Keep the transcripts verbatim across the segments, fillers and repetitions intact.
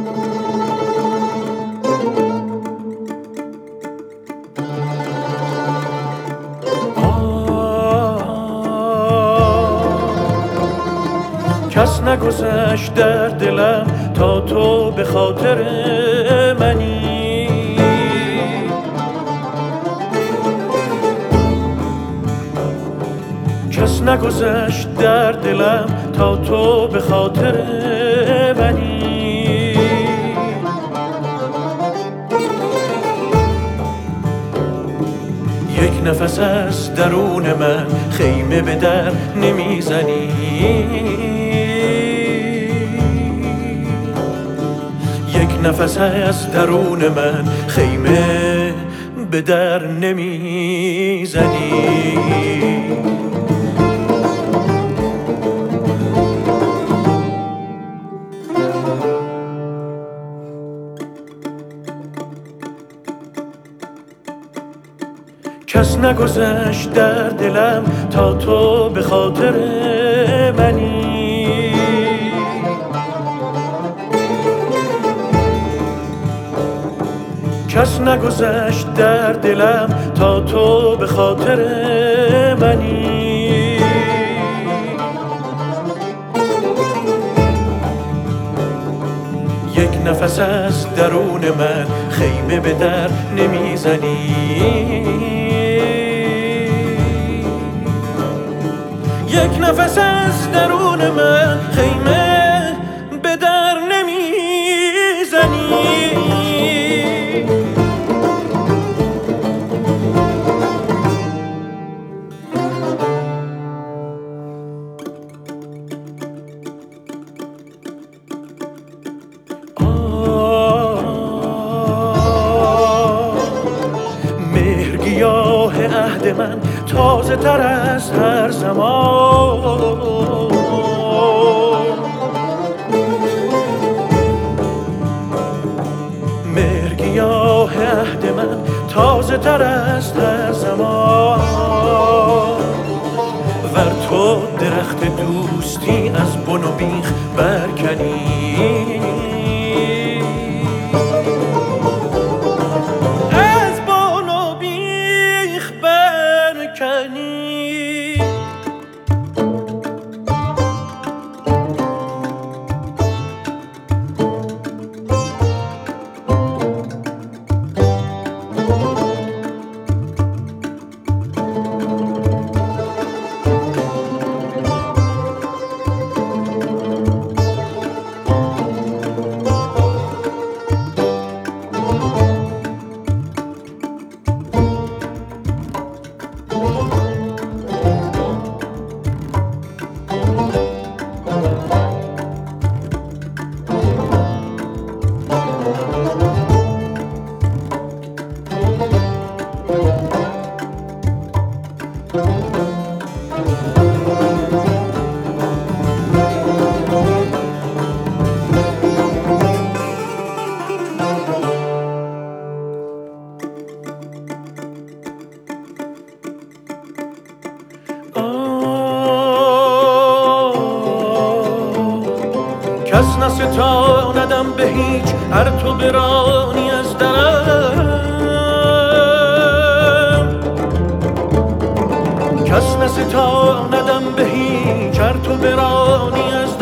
کس نگذشت در دلم تا تو به خاطر منی. کس نگذشت در دلم تا تو به خاطر منی. یک نفس از درون من خیمه به در نمیزنی. یک نفس از درون من خیمه به در نمیزنی. کس نگذشت در دلم تا تو به خاطر منی. کس نگذشت در دلم تا تو به خاطر منی. یک نفس از درون من خیمه به در نمیزنی. یک نفس از درون من خیمه به در نمیزنی. مهرگیاه عهد من تازه تر از هر زمان. مهرگیاه عهد من تازه تر از هر زمان. ور تو درخت دوستی از بن و بیخ برکنی. کس نستاندم به هیچ هر تو برانی از درم. کس نستاندم به هیچ هر تو برانی از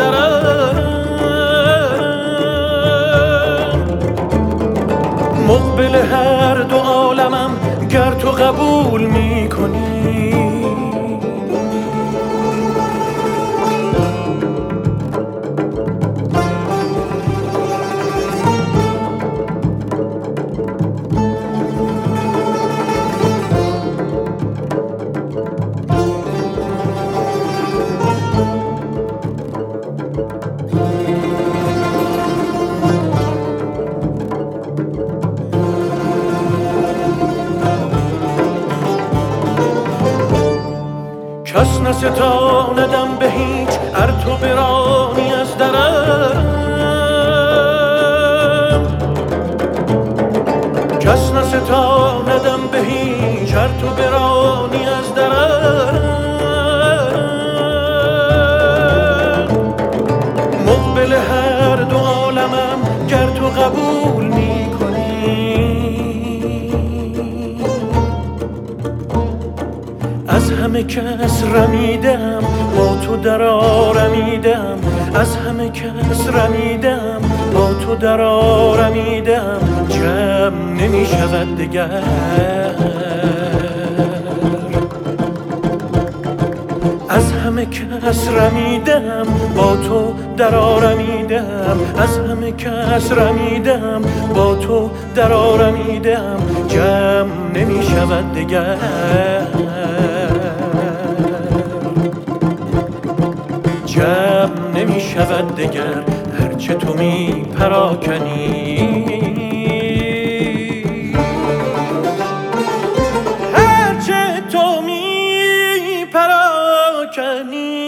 درم. مقبل هر دو عالمم گر تو قبول می کنی. کس نستاندم به هیچ ار تو برانی از درم. کس نستاندم به هیچ ار تو برانی از درم. مقبل هر دو عالمم گر تو قبول میکنی. از همه کس رمیدم با تو در آرمیدم، از همه کس رمیدم با تو در آرمیدم، جمع نمی شود دگر. از همه کس رمیدم با تو در آرمیدم، از همه کس رمیدم با تو در آرمیدم، جمع نمی شود دگر. جمع نمی شود دگر هرچه تو می پراکنی. هرچه تو می پراکنی.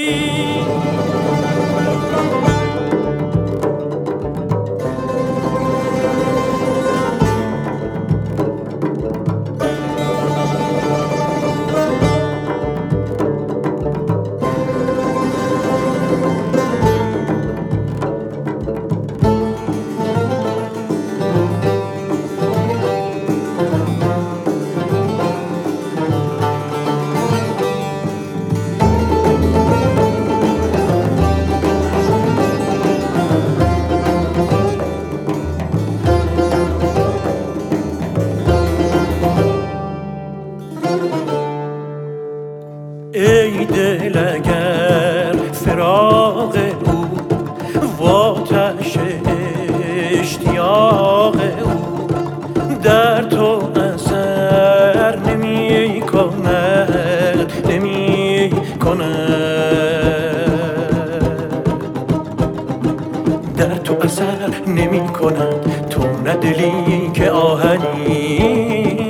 ای دل اگر فراق او و آتش اشتیاق او در تو اثر نمی کند نمی کند، در تو اثر نمی کند، تو نه دلی که آهنی.